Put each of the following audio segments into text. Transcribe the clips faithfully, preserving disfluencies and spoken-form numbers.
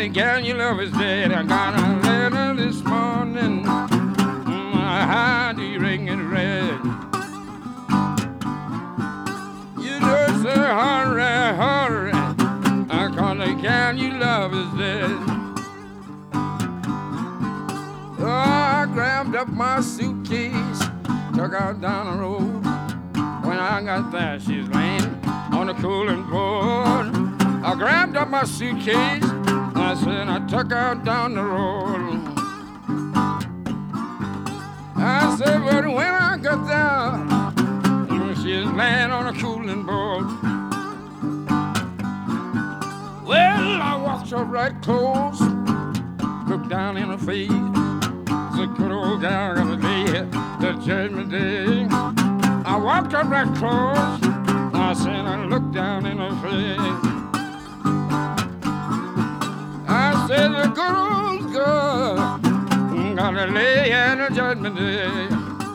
me, gal, your love is dead. I got a letter this morning. My heart ringing red. You just say hurry, hurry. I call the gal, your love is dead. Oh, I grabbed up my suitcase, took out down the road. When I got there, she's laying on the cooling board. I grabbed up my suitcase, I said I took out down the road. I said, but when I got there, she's laying on a cooling board. Well, I walked up right close, looked down in her face. The good old gal gonna lay the judgment day. I walked up right close, I said I looked down in her face. I said the good old girl gonna lay in the judgment day.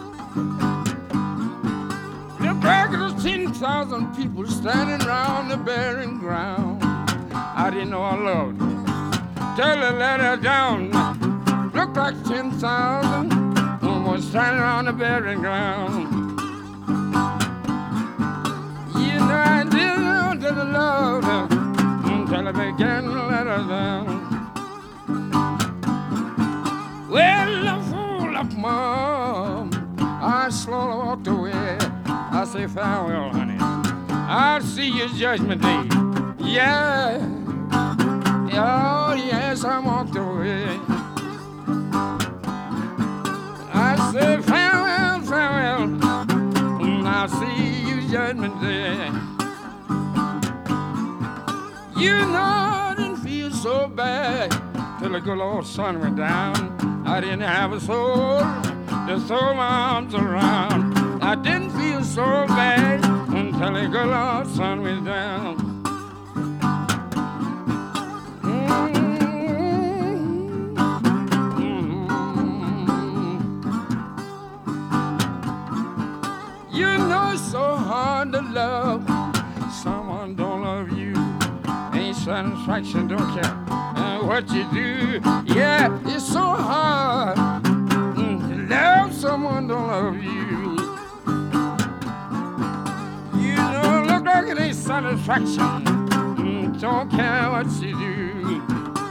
The back of the ten thousand people standing around the burying ground. I didn't know I loved her. Tell her let her down. Looked like ten thousand was standing around the burying ground. You know I didn't know that I loved her until I began to let her down. Well, I fool up, Mom. I slowly walked away. I say farewell, honey. I'll see you Judgment Day. Yeah. Oh, yes, I walked away. I said farewell, farewell. I'll see you Judgment Day. You know I didn't feel so bad till the good Lord sun went down. I didn't have a soul to throw my arms around. I didn't feel so bad until the good Lord sun went down. You know it's so hard to love someone don't love you. Ain't satisfaction, don't care uh, what you do. Yeah, it's so hard mm, to love someone don't love you. You know, look like it ain't satisfaction. Mm, don't care what you do.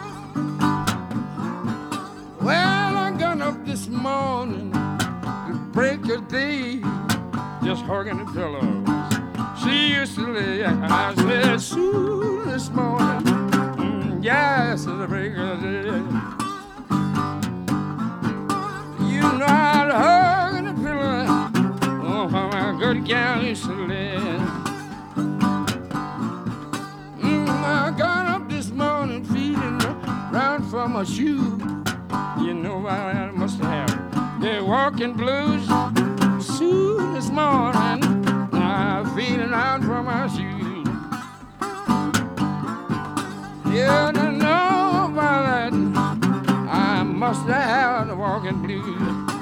Well, I got up this morning to break a day, just hugging the pillows she used to lay. I said, soon this morning, mm, yes, it's a break of day. You know I'd hug the pillow, oh, how my good gal used to lay. Mm, I got up this morning feeling round for my shoe. You know I must have the walking blues. Soon this morning, I'm feeling out for my shoes. Yeah, I know about that. I must have the walking blues.